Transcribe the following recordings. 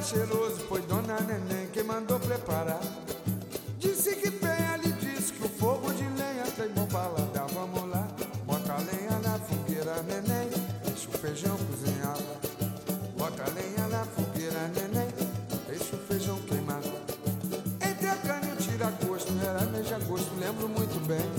cheiroso, foi Dona Neném quem mandou preparar. Disse que tem, ali disse que o fogo de lenha tem bom paladar. Vamos lá, bota a lenha na fogueira, Neném, deixa o feijão cozinhar. Bota a lenha na fogueira, Neném, deixa o feijão queimar. Entre a cana e o tira-gosto, era mês de agosto, lembro muito bem.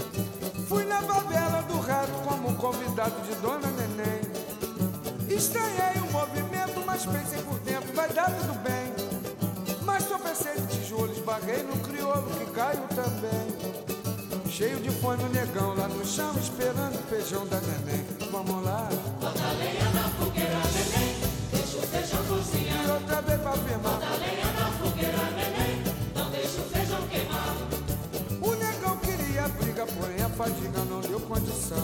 Fui na favela do rato como convidado de Dona Neném. Estranhei o movimento, mas pensei por dentro, vai dar tudo bem. Mas tropecei de tijolo, esbarrei no crioulo que caiu também. Cheio de fome o negão lá no chão, esperando o feijão da Neném. Vamos lá. Bota a lenha na fogueira, Neném, deixa o feijão cozinhar. E outra vez pra afirmar. Bota a lenha na fogueira, Neném, não deixa o feijão queimar. O negão queria briga, porém a fadiga não deu condição.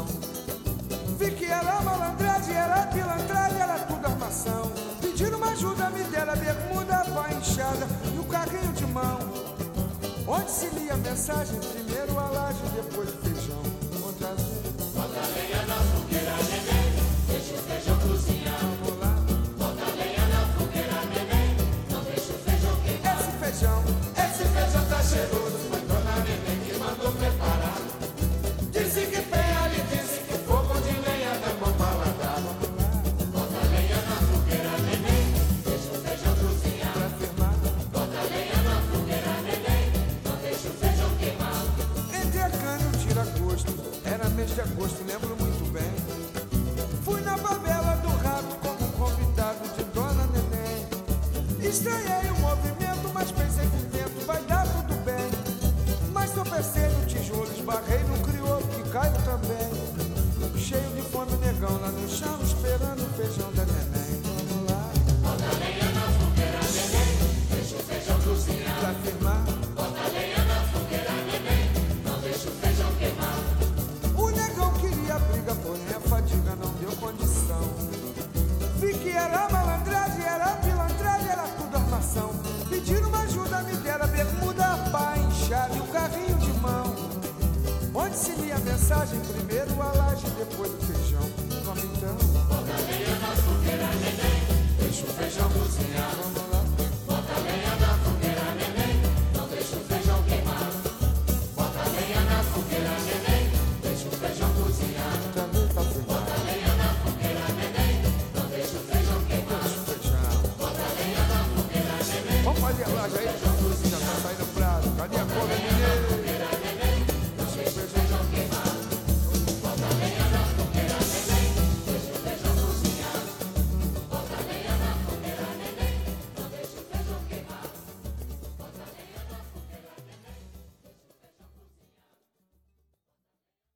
Vi que era malandragem, era pilantragem, era tudo armação. Pedindo uma ajuda, me deram a bermuda, a pá inchada e o carrinho de mão. Onde se lia a mensagem, primeiro a laje, depois o feijão. Outra vez. Bota a lenha na fogueira, Neném, deixa o feijão cozinhar. Vamos lá. Bota a lenha na fogueira, Neném, não deixa o feijão queimar. Esse feijão tá cheiroso, foi Dona Neném que mandou preparar. Disse que tem, ali disse que fogo de lenha dá bom paladar. Bota a lenha na fogueira, Neném, deixa o feijão cozinhar. Pra afirmar. Bota a lenha na fogueira, Neném, não deixa o feijão queimar. Entre a cana e o tira-gosto, era mês de agosto, lembro muito bem. Fui na favela do rato como convidado de Dona Neném. Estranhei o movimento, mas pensei por dentro, vai dar tudo bem. Mas tropecei no tijolo, esbarrei no crioulo que caiu também. Cheio de fome o negão lá no chão, esperando o feijão da Neném. Vamos lá. Bota a lenha na fogueira, Neném, deixa o feijão cozinhar. Pra afirmar. Bota a lenha na fogueira, Neném, não deixa o feijão queimar. O negão queria briga, porém a fadiga não deu condição. Vi que era malandragem, era pilantragem, era tudo armação. Pediram uma ajuda, me deram a bermuda, a pá inchada e o carrinho de mão. Onde se lia a mensagem, primeiro a laje, depois o feijão. Vamos então. Bota a lenha na fogueira, Neném, deixa o feijão cozinhar. Vamos lá. Bota a lenha na fogueira, Neném, não deixa o feijão queimar. Bota a lenha na fogueira, Neném, deixa o feijão cozinhar. Também tá feijão. Bota a lenha na fogueira, Neném, não deixa o feijão queimar. Feijão. Bota a lenha na fogueira, Neném. Vamos fazer a laje aí.